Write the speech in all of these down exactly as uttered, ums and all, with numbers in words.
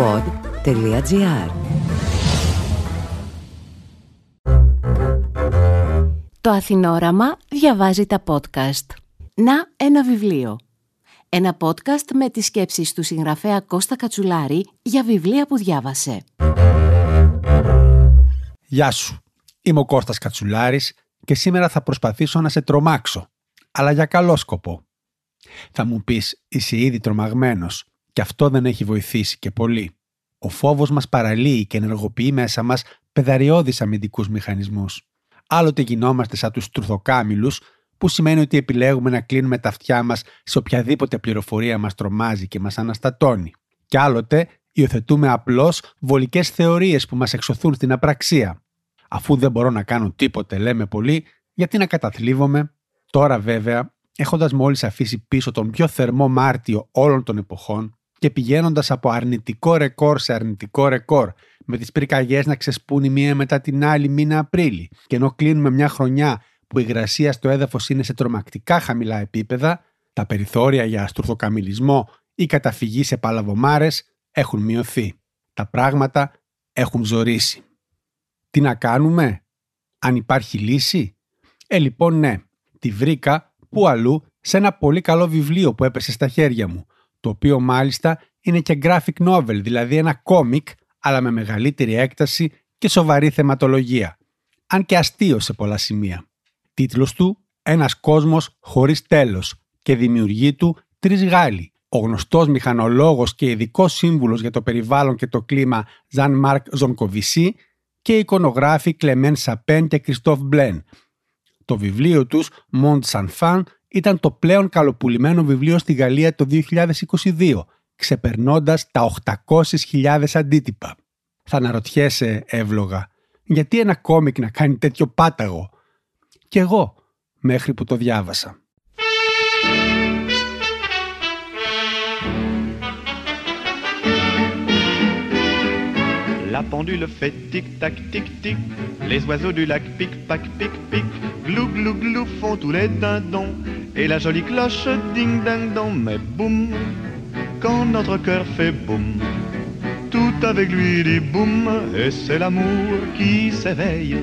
pod τελεία gr. Το Αθηνόραμα διαβάζει τα podcast. Να ένα βιβλίο. Ένα podcast με τις σκέψεις του συγγραφέα Κώστα Κατσουλάρη για βιβλία που διάβασε. Γεια σου, είμαι ο Κώστας Κατσουλάρης και σήμερα θα προσπαθήσω να σε τρομάξω, αλλά για καλό σκοπό. Θα μου πεις, είσαι ήδη τρομαγμένος και αυτό δεν έχει βοηθήσει και πολύ. Ο φόβος μας παραλύει και ενεργοποιεί μέσα μας πεδαριώδεις αμυντικούς μηχανισμούς. Άλλοτε γινόμαστε σαν τους τρουθοκάμιλους, που σημαίνει ότι επιλέγουμε να κλείνουμε τα αυτιά μας σε οποιαδήποτε πληροφορία μας τρομάζει και μας αναστατώνει. Και άλλοτε υιοθετούμε απλώς βολικές θεωρίες που μας εξωθούν στην απραξία. Αφού δεν μπορώ να κάνω τίποτε, λέμε πολλοί, γιατί να καταθλίβομαι? Τώρα βέβαια, έχοντας μόλις αφήσει πίσω τον πιο θερμό Μάρτιο όλων των εποχών και πηγαίνοντας από αρνητικό ρεκόρ σε αρνητικό ρεκόρ, με τις πυρκαγιές να ξεσπούν η μία μετά την άλλη μήνα Απρίλη, και ενώ κλείνουμε μια χρονιά που η υγρασία στο έδαφος είναι σε τρομακτικά χαμηλά επίπεδα, τα περιθώρια για στουρθοκαμιλισμό ή καταφυγή σε παλαβομάρες έχουν μειωθεί. Τα πράγματα έχουν ζορίσει. Τι να κάνουμε? Αν υπάρχει λύση? Ε, λοιπόν, ναι. Τη βρήκα που αλλού σε ένα πολύ καλό βιβλίο που έπεσε στα χέρια μου, το οποίο μάλιστα είναι και graphic novel, δηλαδή ένα κόμικ, αλλά με μεγαλύτερη έκταση και σοβαρή θεματολογία, αν και αστείο σε πολλά σημεία. Τίτλος του «Ένας κόσμος χωρίς τέλος» και δημιουργή του τρεις Γάλλοι, ο γνωστός μηχανολόγος και ειδικός σύμβουλος για το περιβάλλον και το κλίμα Jean-Marc Jancovici και οι εικονογράφοι Clément Sapin και Christophe Blain. Το βιβλίο τους Monde Sans Fin ήταν το πλέον καλοπουλημένο βιβλίο στη Γαλλία το δύο χιλιάδες είκοσι δύο, ξεπερνώντας τα οκτακόσιες χιλιάδες αντίτυπα. Θα αναρωτιέσαι εύλογα, γιατί ένα κόμικ να κάνει τέτοιο πάταγο? Κι εγώ, μέχρι που το διάβασα. La pendule fait tic-tac, tic-tic. Les oiseaux du lac pic-pac, pic-pic. Glou, glou, glou font tous les dindons. Et la jolie cloche ding-ding-dong. Mais boum, quand notre cœur fait boum, tout avec lui dit boum. Et c'est l'amour qui s'éveille.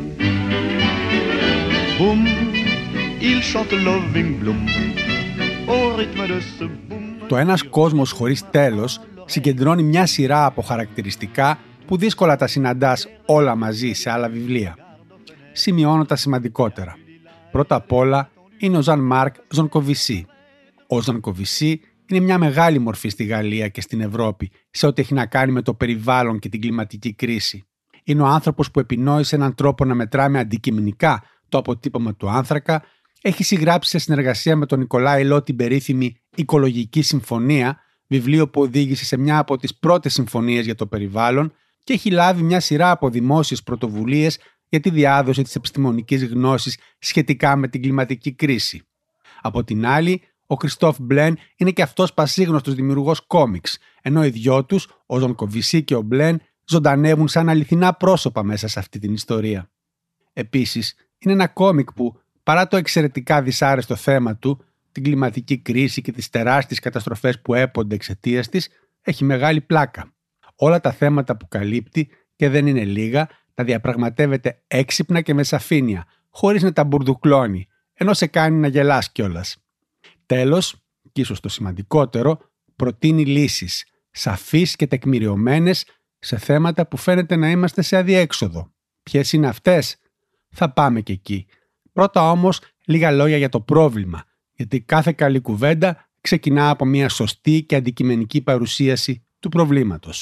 Boum, il chante Loving Bloom. Au rythme de ce boum. Το «Ένας κόσμος χωρίς τέλος» συγκεντρώνει μια σειρά από χαρακτηριστικά που δύσκολα τα συναντάς όλα μαζί σε άλλα βιβλία. Σημειώνω τα σημαντικότερα. Πρώτα απ' όλα είναι ο Jean-Marc Jancovici. Ο Jancovici είναι μια μεγάλη μορφή στη Γαλλία και στην Ευρώπη σε ό,τι έχει να κάνει με το περιβάλλον και την κλιματική κρίση. Είναι ο άνθρωπος που επινόησε έναν τρόπο να μετράμε αντικειμενικά το αποτύπωμα του άνθρακα, έχει συγγράψει σε συνεργασία με τον Νικολάη Λό την περίφημη Οικολογική Συμφωνία, βιβλίο που οδήγησε σε μια από τις πρώτες συμφωνίες για το περιβάλλον, και έχει λάβει μια σειρά από δημόσιες πρωτοβουλίες για τη διάδοση της επιστημονικής γνώσης σχετικά με την κλιματική κρίση. Από την άλλη, ο Christophe Blain είναι και αυτός πασίγνωστος δημιουργός κόμιξ, ενώ οι δυο τους, ο Jancovici και ο Blain, ζωντανεύουν σαν αληθινά πρόσωπα μέσα σε αυτή την ιστορία. Επίσης, είναι ένα κόμικ που, παρά το εξαιρετικά δυσάρεστο θέμα του, την κλιματική κρίση και τις τεράστιες καταστροφές που έπονται εξαιτίας της, έχει μεγάλη πλάκα. Όλα τα θέματα που καλύπτει, και δεν είναι λίγα, τα διαπραγματεύεται έξυπνα και με σαφήνεια, χωρίς να τα μπουρδουκλώνει, ενώ σε κάνει να γελάς κιόλας. Τέλος, και ίσως το σημαντικότερο, προτείνει λύσεις, σαφείς και τεκμηριωμένες, σε θέματα που φαίνεται να είμαστε σε αδιέξοδο. Ποιες είναι αυτές? Θα πάμε και εκεί. Πρώτα όμως, λίγα λόγια για το πρόβλημα, γιατί κάθε καλή κουβέντα ξεκινά από μια σωστή και αντικειμενική παρουσίαση του προβλήματος.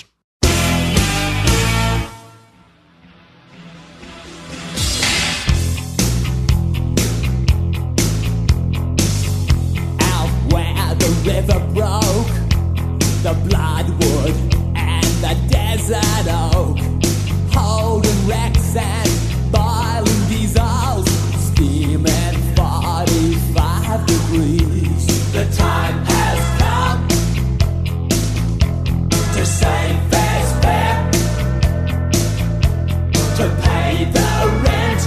River broke, the bloodwood and the desert oak, holding wrecks and boiling diesels, steaming forty-five degrees. The time has come to save fair's fair, to pay the rent,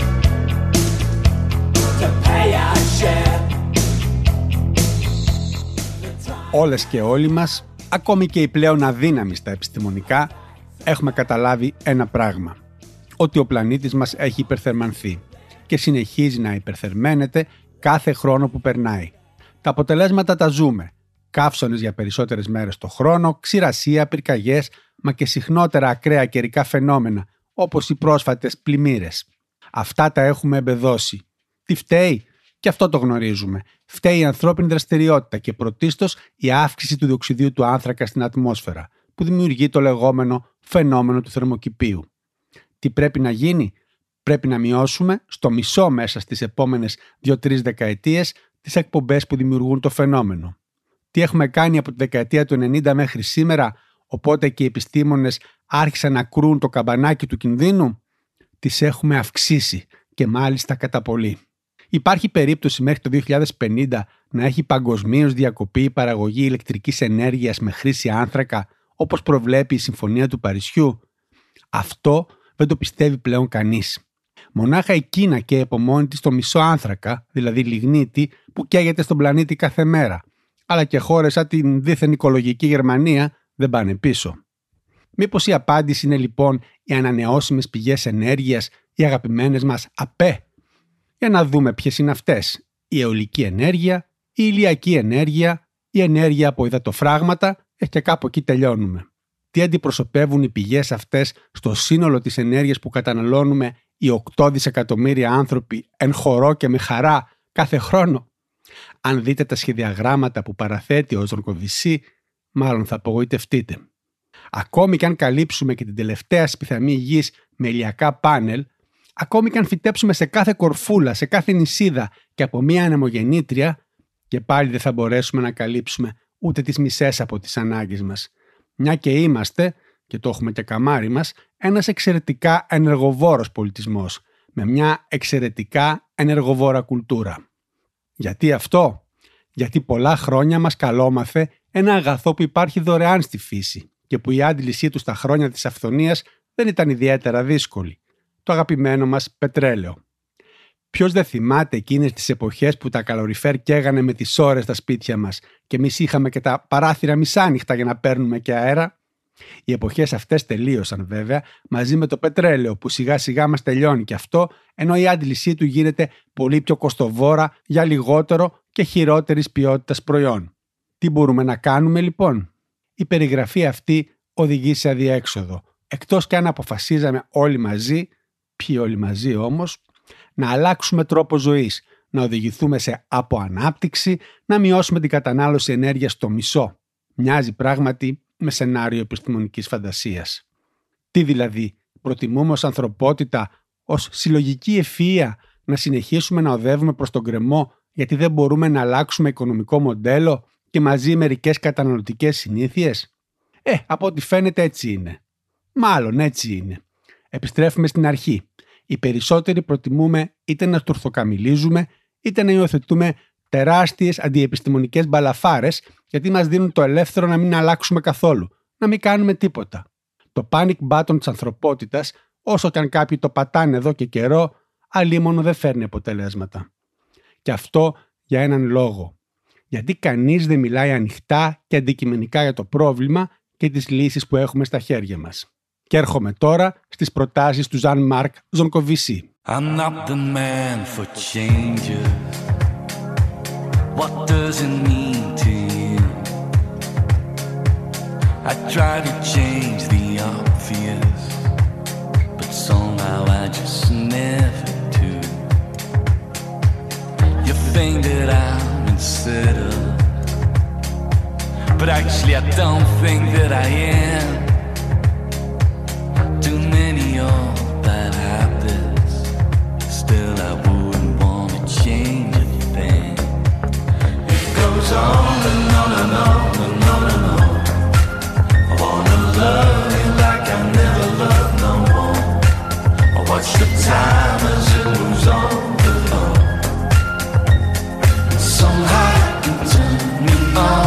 to pay our share. Όλες και όλοι μας ακόμη και οι πλέον αδύναμοι στα επιστημονικά, έχουμε καταλάβει ένα πράγμα. Ότι ο πλανήτης μας έχει υπερθερμανθεί και συνεχίζει να υπερθερμαίνεται κάθε χρόνο που περνάει. Τα αποτελέσματα τα ζούμε. Καύσωνες για περισσότερες μέρες το χρόνο, ξηρασία, πυρκαγιές, μα και συχνότερα ακραία καιρικά φαινόμενα, όπως οι πρόσφατες πλημμύρες. Αυτά τα έχουμε εμπεδώσει. Τι φταίει? Και αυτό το γνωρίζουμε. Φταίει η ανθρώπινη δραστηριότητα και πρωτίστως η αύξηση του διοξιδίου του άνθρακα στην ατμόσφαιρα, που δημιουργεί το λεγόμενο φαινόμενο του θερμοκηπίου. Τι πρέπει να γίνει? Πρέπει να μειώσουμε στο μισό μέσα στις επόμενες δύο τρεις δεκαετίες τις εκπομπές που δημιουργούν το φαινόμενο. Τι έχουμε κάνει από τη δεκαετία του ενενήντα μέχρι σήμερα, οπότε και οι επιστήμονες άρχισαν να κρούν το καμπανάκι του κινδύνου? Τις έχουμε αυξήσει και μάλιστα κατά πολύ. Υπάρχει περίπτωση μέχρι το δύο χιλιάδες πενήντα να έχει παγκοσμίως διακοπεί η παραγωγή ηλεκτρικής ενέργειας με χρήση άνθρακα, όπως προβλέπει η Συμφωνία του Παρισιού? Αυτό δεν το πιστεύει πλέον κανείς. Μονάχα η Κίνα καίει από μόνη της το μισό άνθρακα, δηλαδή λιγνίτη, που καίγεται στον πλανήτη κάθε μέρα. Αλλά και χώρες σαν την δίθεν οικολογική Γερμανία δεν πάνε πίσω. Μήπως η απάντηση είναι λοιπόν οι ανανεώσιμες πηγές ενέργειας, οι αγαπημένες μας ΑΠΕ? Για να δούμε ποιες είναι αυτές. Η αιωλική ενέργεια, η ηλιακή ενέργεια, η ενέργεια από υδατοφράγματα, και κάπου εκεί τελειώνουμε. Τι αντιπροσωπεύουν οι πηγές αυτές στο σύνολο της ενέργειας που καταναλώνουμε οι οκτώ δισεκατομμύρια άνθρωποι εν χορό και με χαρά κάθε χρόνο? Αν δείτε τα σχεδιαγράμματα που παραθέτει ο Ζονκοβισή, μάλλον θα απογοητευτείτε. Ακόμη και αν καλύψουμε και την τελευταία σπιθαμή γης με ηλιακά πάνελ, ακόμη και αν φυτέψουμε σε κάθε κορφούλα, σε κάθε νησίδα και από μία ανεμογεννήτρια, και πάλι δεν θα μπορέσουμε να καλύψουμε ούτε τις μισές από τις ανάγκες μας. Μια και είμαστε, και το έχουμε και καμάρι μας, ένας εξαιρετικά ενεργοβόρος πολιτισμός, με μια εξαιρετικά ενεργοβόρα κουλτούρα. Γιατί αυτό? Γιατί πολλά χρόνια μας καλόμαθε ένα αγαθό που υπάρχει δωρεάν στη φύση και που η άντλησή του στα χρόνια της αυθονίας δεν ήταν ιδιαίτερα δύσκολη. Το αγαπημένο μας πετρέλαιο. Ποιος δεν θυμάται εκείνες τις εποχές που τα καλοριφέρ καίγανε με τις ώρες στα σπίτια μας και εμείς είχαμε και τα παράθυρα μισάνυχτα για να παίρνουμε και αέρα? Οι εποχές αυτές τελείωσαν βέβαια μαζί με το πετρέλαιο που σιγά σιγά μας τελειώνει και αυτό, ενώ η άντλησή του γίνεται πολύ πιο κοστοβόρα για λιγότερο και χειρότερης ποιότητας προϊόν. Τι μπορούμε να κάνουμε λοιπόν? Η περιγραφή αυτή οδηγεί σε αδιέξοδο, εκτός και αν αποφασίζαμε όλοι μαζί, ποιοι όλοι μαζί όμως, να αλλάξουμε τρόπο ζωής, να οδηγηθούμε σε αποανάπτυξη, να μειώσουμε την κατανάλωση ενέργειας στο μισό. Μοιάζει πράγματι με σενάριο επιστημονικής φαντασίας. Τι δηλαδή, προτιμούμε ως ανθρωπότητα, ως συλλογική ευφυΐα να συνεχίσουμε να οδεύουμε προς τον γκρεμό γιατί δεν μπορούμε να αλλάξουμε οικονομικό μοντέλο και μαζί μερικές καταναλωτικές συνήθειες? Ε, από ό,τι φαίνεται έτσι είναι. Μάλλον έτσι είναι. Επιστρέφουμε στην αρχή. Οι περισσότεροι προτιμούμε είτε να στουρθοκαμιλίζουμε, είτε να υιοθετούμε τεράστιες αντιεπιστημονικές μπαλαφάρες, γιατί μας δίνουν το ελεύθερο να μην αλλάξουμε καθόλου, να μην κάνουμε τίποτα. Το panic button της ανθρωπότητας, όσο και αν κάποιοι το πατάνε εδώ και καιρό, αλίμονο δεν φέρνει αποτελέσματα. Και αυτό για έναν λόγο. Γιατί κανείς δεν μιλάει ανοιχτά και αντικειμενικά για το πρόβλημα και τις λύσεις που έχουμε στα χέρια μας. Και έρχομαι τώρα στις προτάσεις του Ζαν Μάρκ Ζονκοβισή. I'm not the man for changes. What does it mean to you? I try to change the obvious, but somehow I just never do. You think that I'm unsettled, but actually I don't think that I am. Too many of bad habits, still I wouldn't want to change a thing. It goes on and on and on and on and on. I wanna love you like I never loved no more. I watch the time as it moves on along. Somehow it can turn me on.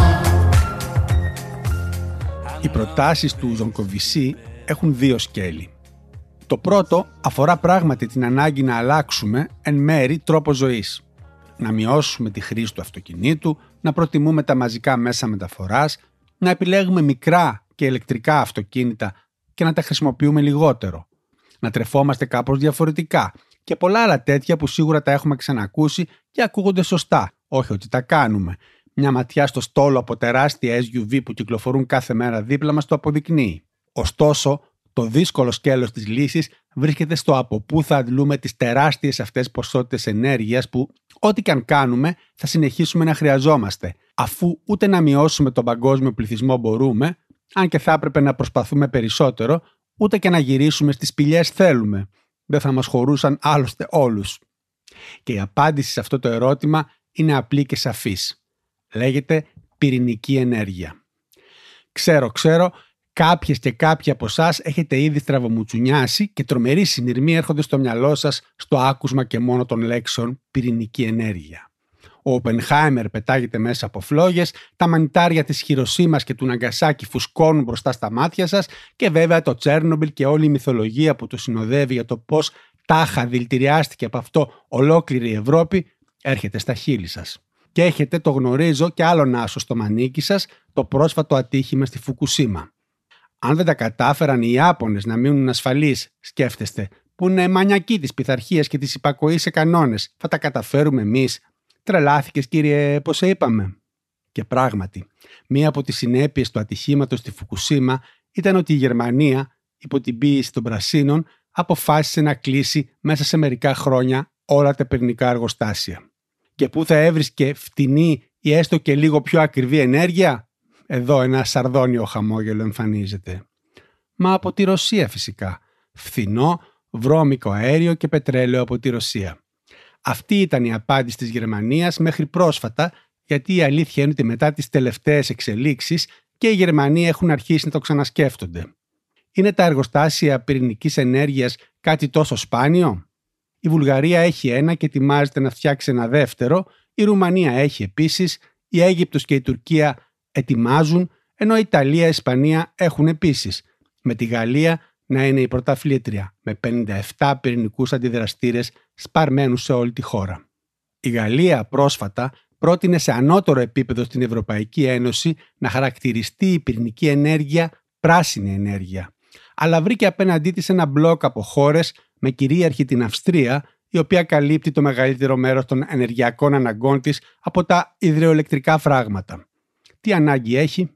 Οι προτάσεις του Ζονκοβισή έχουν δύο σκέλη. Το πρώτο αφορά πράγματι την ανάγκη να αλλάξουμε εν μέρη τρόπο ζωής. Να μειώσουμε τη χρήση του αυτοκινήτου, να προτιμούμε τα μαζικά μέσα μεταφοράς να επιλέγουμε μικρά και ηλεκτρικά αυτοκίνητα και να τα χρησιμοποιούμε λιγότερο, να τρεφόμαστε κάπως διαφορετικά και πολλά άλλα τέτοια που σίγουρα τα έχουμε ξανακούσει και ακούγονται σωστά, όχι ότι τα κάνουμε. Μια ματιά στο στόλο από τεράστια ες γιου βι που κυκλοφορούν κάθε μέρα δίπλα μας το αποδεικνύει. Ωστόσο, το δύσκολο σκέλος της λύσης βρίσκεται στο από πού θα αντλούμε τις τεράστιες αυτές ποσότητες ενέργειας που, ό,τι και αν κάνουμε, θα συνεχίσουμε να χρειαζόμαστε, αφού ούτε να μειώσουμε τον παγκόσμιο πληθυσμό μπορούμε, αν και θα έπρεπε να προσπαθούμε περισσότερο, ούτε και να γυρίσουμε στις σπηλιές θέλουμε. Δεν θα μας χωρούσαν άλλωστε όλους. Και η απάντηση σε αυτό το ερώτημα είναι απλή και σαφής. Λέγεται πυρηνική ενέργεια. Ξέρω, ξέρω, κάποιες και κάποιοι από εσάς έχετε ήδη στραβομουτσουνιάσει και τρομεροί συνειρμοί έρχονται στο μυαλό σας στο άκουσμα και μόνο των λέξεων πυρηνική ενέργεια. Ο Οπενχάιμερ πετάγεται μέσα από φλόγες, τα μανιτάρια της Χιροσίμας και του Ναγκασάκη φουσκώνουν μπροστά στα μάτια σας και βέβαια το Τσέρνομπιλ και όλη η μυθολογία που το συνοδεύει για το πώς τάχα δηλητηριάστηκε από αυτό ολόκληρη η Ευρώπη έρχεται στα χείλη σας. Και έχετε, το γνωρίζω, και άλλον άσο στο μανίκι σας, το πρόσφατο ατύχημα στη Φουκουσίμα. Αν δεν τα κατάφεραν οι Ιάπωνες να μείνουν ασφαλείς, σκέφτεστε, που είναι μανιακοί της πειθαρχίας και της υπακοής σε κανόνες, θα τα καταφέρουμε εμείς? Τρελάθηκες, κύριε, πώς σε είπαμε? Και πράγματι, μία από τις συνέπειες του ατυχήματος στη Φουκουσίμα ήταν ότι η Γερμανία, υπό την πίεση των πρασίνων, αποφάσισε να κλείσει μέσα σε μερικά χρόνια όλα τα πυρηνικά εργοστάσια. Και πού θα έβρισκε φτηνή ή έστω και λίγο πιο ακριβή ενέργεια? Εδώ ένα σαρδόνιο χαμόγελο εμφανίζεται. Μα από τη Ρωσία φυσικά. Φθηνό, βρώμικο αέριο και πετρέλαιο από τη Ρωσία. Αυτή ήταν η απάντηση της Γερμανίας μέχρι πρόσφατα, γιατί η αλήθεια είναι ότι μετά τις τελευταίες εξελίξεις και οι Γερμανοί έχουν αρχίσει να το ξανασκέφτονται. Είναι τα εργοστάσια πυρηνικής ενέργειας κάτι τόσο σπάνιο? Η Βουλγαρία έχει ένα και ετοιμάζεται να φτιάξει ένα δεύτερο, η Ρουμανία έχει επίσης, η Αίγυπτος και η Τουρκία ετοιμάζουν, ενώ η Ιταλία και η Ισπανία έχουν επίσης, με τη Γαλλία να είναι η πρωταθλήτρια, με πενήντα επτά πυρηνικούς αντιδραστήρες σπαρμένους σε όλη τη χώρα. Η Γαλλία πρόσφατα πρότεινε σε ανώτερο επίπεδο στην Ευρωπαϊκή Ένωση να χαρακτηριστεί η πυρηνική ενέργεια πράσινη ενέργεια, αλλά βρήκε απέναντί της ένα μπλοκ από χώρες με κυρίαρχη την Αυστρία, η οποία καλύπτει το μεγαλύτερο μέρος των ενεργειακών αναγκών της από τα υδροελεκτρικά φράγματα. Τι ανάγκη έχει?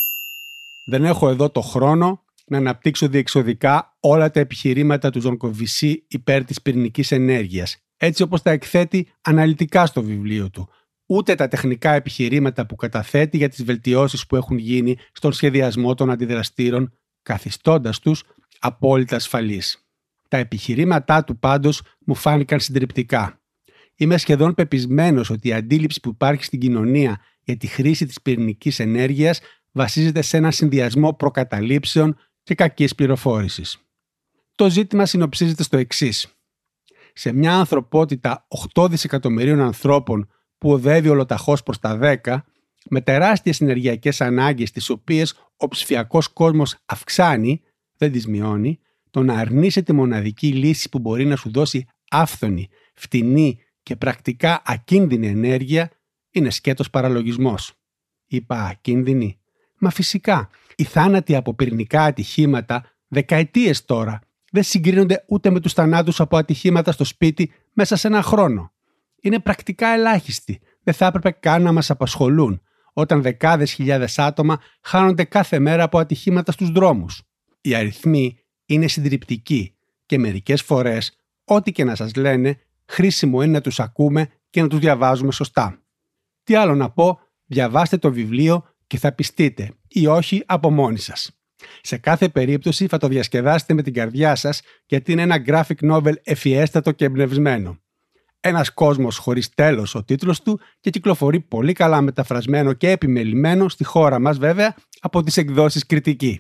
Δεν έχω εδώ το χρόνο να αναπτύξω διεξοδικά όλα τα επιχειρήματα του Ζονκοβισή υπέρ της πυρηνικής ενέργειας, έτσι όπως τα εκθέτει αναλυτικά στο βιβλίο του, ούτε τα τεχνικά επιχειρήματα που καταθέτει για τις βελτιώσεις που έχουν γίνει στον σχεδιασμό των αντιδραστήρων, καθιστώντας τους απόλυτα ασφαλείς. Τα επιχειρήματά του πάντως μου φάνηκαν συντριπτικά. Είμαι σχεδόν πεπισμένος ότι η αντίληψη που υπάρχει στην κοινωνία για τη χρήση της πυρηνικής ενέργειας βασίζεται σε έναν συνδυασμό προκαταλήψεων και κακής πληροφόρησης. Το ζήτημα συνοψίζεται στο εξής. Σε μια ανθρωπότητα οκτώ δισεκατομμυρίων ανθρώπων που οδεύει ολοταχώς προς τα δέκα, με τεράστιες ενεργειακές ανάγκες τις οποίες ο ψηφιακός κόσμος αυξάνει, δεν τις μειώνει, το να αρνείσαι τη μοναδική λύση που μπορεί να σου δώσει άφθονη, φτηνή και πρακτικά ακίνδυνη ενέργεια είναι σκέτος παραλογισμός. Είπα ακίνδυνη? Μα φυσικά, οι θάνατοι από πυρηνικά ατυχήματα δεκαετίες τώρα δεν συγκρίνονται ούτε με τους θανάτους από ατυχήματα στο σπίτι μέσα σε ένα χρόνο. Είναι πρακτικά ελάχιστοι, δεν θα έπρεπε καν να μας απασχολούν, όταν δεκάδες χιλιάδες άτομα χάνονται κάθε μέρα από ατυχήματα στους δρόμους. Οι αριθμοί είναι συντριπτικοί και μερικές φορές, ό,τι και να σας λένε, χρήσιμο είναι να τους ακούμε και να τους διαβάζουμε σωστά. Τι άλλο να πω, διαβάστε το βιβλίο και θα πιστείτε, ή όχι από μόνοι σας. Σε κάθε περίπτωση θα το διασκεδάσετε με την καρδιά σας, γιατί είναι ένα graphic novel ευφιέστατο και εμπνευσμένο. Ένας κόσμος χωρίς τέλος ο τίτλος του και κυκλοφορεί πολύ καλά μεταφρασμένο και επιμελημένο στη χώρα μας βέβαια από τις εκδόσεις Κριτική.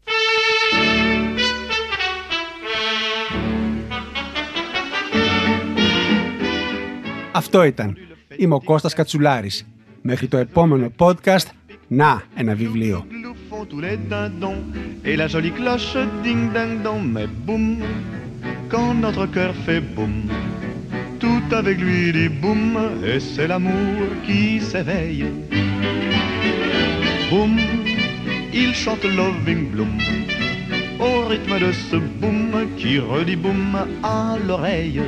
Αυτό ήταν. Είμαι ο Κώστας Κατσουλάρης. Μέχρι το επόμενο podcast, να ένα βιβλίο. Tous les dindons et la jolie cloche ding ding dong, mais boum, quand notre cœur fait boum, tout avec lui dit boum, et c'est l'amour qui s'éveille. Boum, il chante Loving Bloom au rythme de ce boom qui redit boum à l'oreille.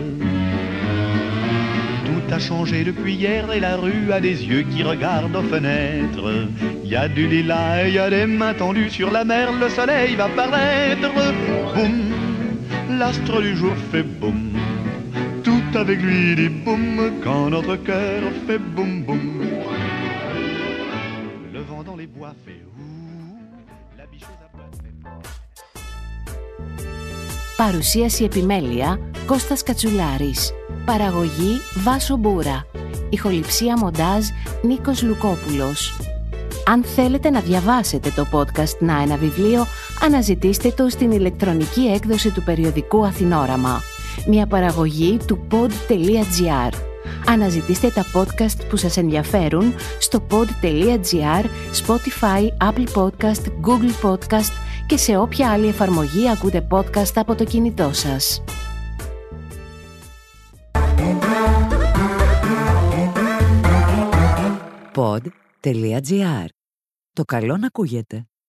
Tout a changé depuis hier et la rue a des yeux qui regardent aux fenêtres. Il y a du lilas et il y a des mains tendues sur la mer, le soleil va paraître. Boum, l'astre du jour fait boum. Tout avec lui dit boum quand notre cœur fait boum boum. Le vent dans les bois fait ouh, la bicheuse à poil fait boum. Παρουσίαση επιμέλεια Κώστας Κατσουλάρης. Παραγωγή Βάσο Μπούρα. Ηχοληψία μοντάζ Νίκος Λουκόπουλος. Αν θέλετε να διαβάσετε το podcast «Να ένα βιβλίο», αναζητήστε το στην ηλεκτρονική έκδοση του περιοδικού Αθηνόραμα. Μια παραγωγή του pod.gr. Αναζητήστε τα podcast που σας ενδιαφέρουν στο pod.gr, Spotify, Apple Podcast, Google Podcast και σε όποια άλλη εφαρμογή ακούτε podcast από το κινητό σας. pod.gr. Το καλό να ακούγεται.